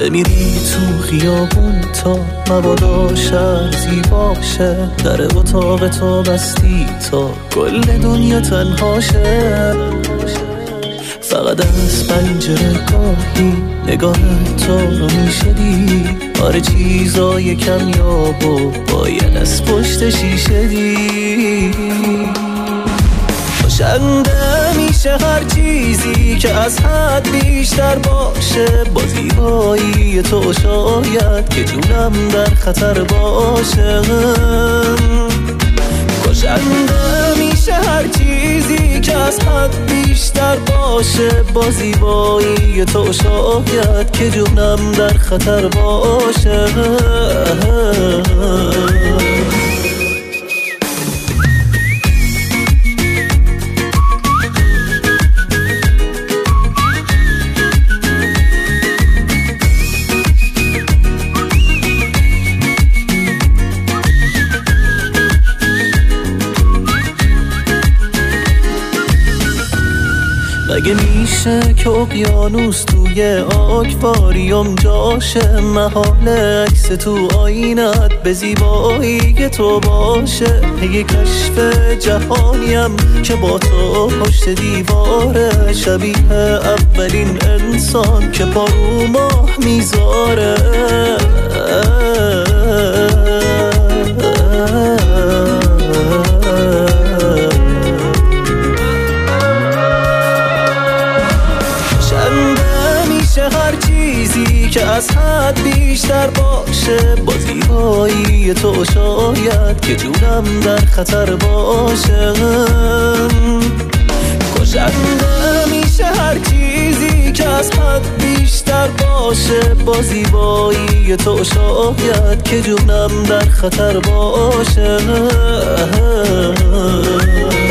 بمیری تو خیابون تا مبادا شهر زیباشه، در اتاق تو بستی تا کل دنیا تنهاشه. فقط از پنجره گاهی نگاه تو رو میشدی، آره چیزای کمیاب و باید از پشت شیشه دی. خوشنده میشه هر چیزی که از حد بیشتر باشه، با زیبایی تو شاید که جونم در خطر باشه. خوشنده میشه هر چیزی که از حد بیشتر باشه، با زیبایی تو شاید که جونم در خطر باشه. مگه میشه که اقیانوس توی آکواریوم جاشه، محال عکس تو آینت به زیبایی تو باشه. یه کشف جهانیم که با تو پشت دیواره، شبیه اولین انسان که پا رو ماه میذاره. هر چیزی که از حد بیشتر باشه، با زیبایی تو شاید که جونم در خطر باشه. کشنده میشه هر چیزی که از حد بیشتر باشه، با زیبایی تو شاید که جونم در خطر باشه.